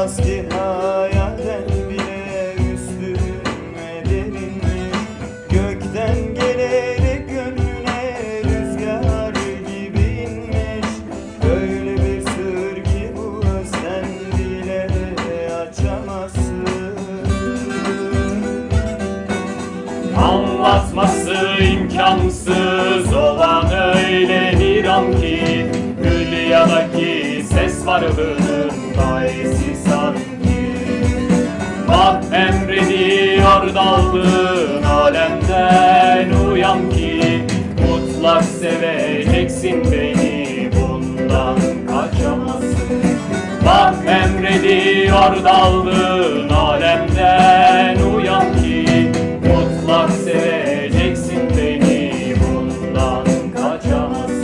Olmaz ki hayalden bile üstüme derinmiş. Gökten gelerek gönlüne rüzgar gibi inmiş. Öyle bir sır ki bu sen bile açamazsın. Anlatması imkansız olan öyle bir an ki, Hülya'daki ses varlığında eşsiz sanki. Bak emrediyor daldığın alemden uyan ki, mutlak seveceksin beni, bundan kaçamazsın. Bak emrediyor daldığın alemden uyan ki, mutlak seveceksin beni, bundan kaçamazsın.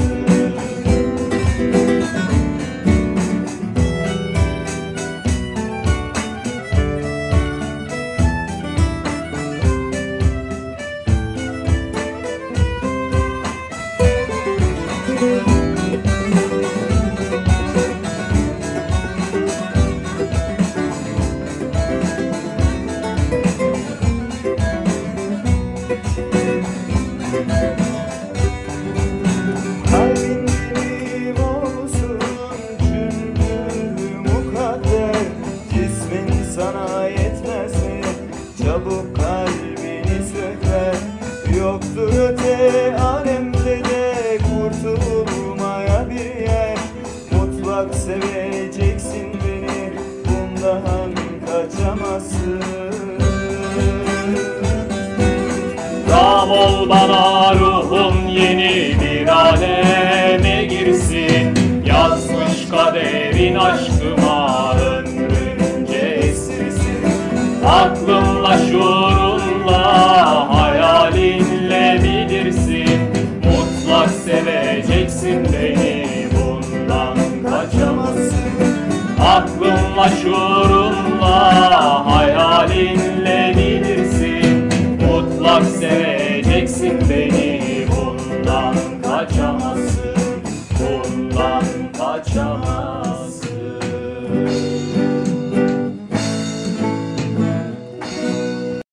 Kalbin benim olsun çünkü mukadder. Cismin sana yetmez mi? Çabuk kalbini söker. Yoktur öte alemde de kurtulmaya bir yer. Mutlak seveceksin beni, bundan kaçamazsın. Ram ol bana ruhun yeni bir aleme girsin. Yazmış kaderin aşkıma ömrünce esirsin. Aklınla şuurunla hayalinle bilirsin. Mutlak seveceksin beni, bundan kaçamazsın. Aklınla şuurunla hayalinle bilirsin. Mutlak seveceksin beni, bundan kaçamazsın. Bundan kaçamazsın.